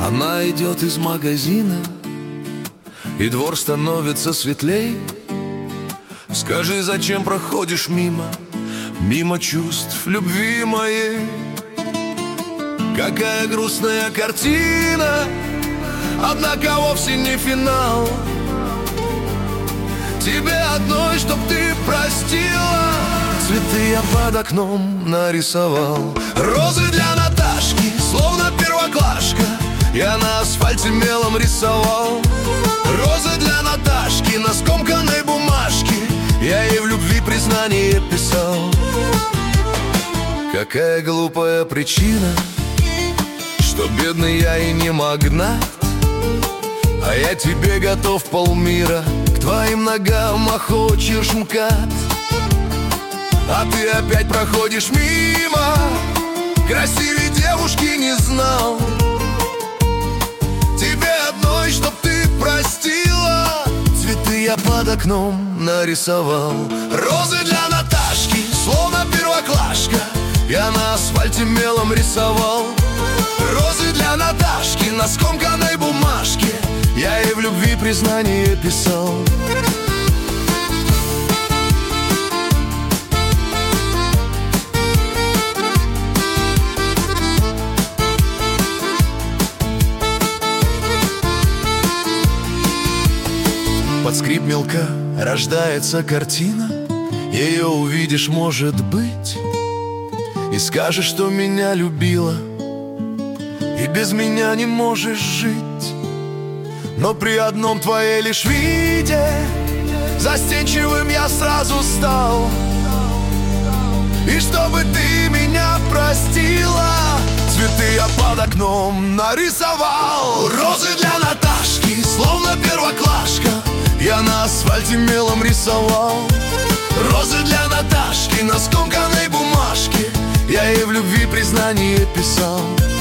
Она идет из магазина, и двор становится светлей. Скажи, зачем проходишь мимо, мимо чувств любви моей? Какая грустная картина, однако вовсе не финал. Тебе одной, чтоб ты простила. Цветы я под окном нарисовал. Розы для Наташки, словно первоклашка, я на асфальте мелом рисовал. Розы для Наташки на скомканной бумажке, я ей в любви признание писал. Какая глупая причина, что бедный я и не магнат, а я тебе готов полмира, к твоим ногам охочешь МКАД. А ты опять проходишь мимо, красивей девушки не знал. Тебе одной, чтоб ты простила. Цветы я под окном нарисовал. Розы для Наташки, словно первоклашка, я на асфальте мелом рисовал. Розы для Наташки на скомканной бумажке, я ей в любви признание писал. Под скрип мелка рождается картина, ее увидишь, может быть, и скажешь, что меня любила и без меня не можешь жить. Но при одном твоей лишь виде застенчивым я сразу стал. И чтобы ты меня простила, цветы я под окном нарисовал. Розы для Наташки, словно первоклашка, я на асфальте мелом рисовал. Розы для Наташки на скомканной бумажке, я ей в любви признание писал.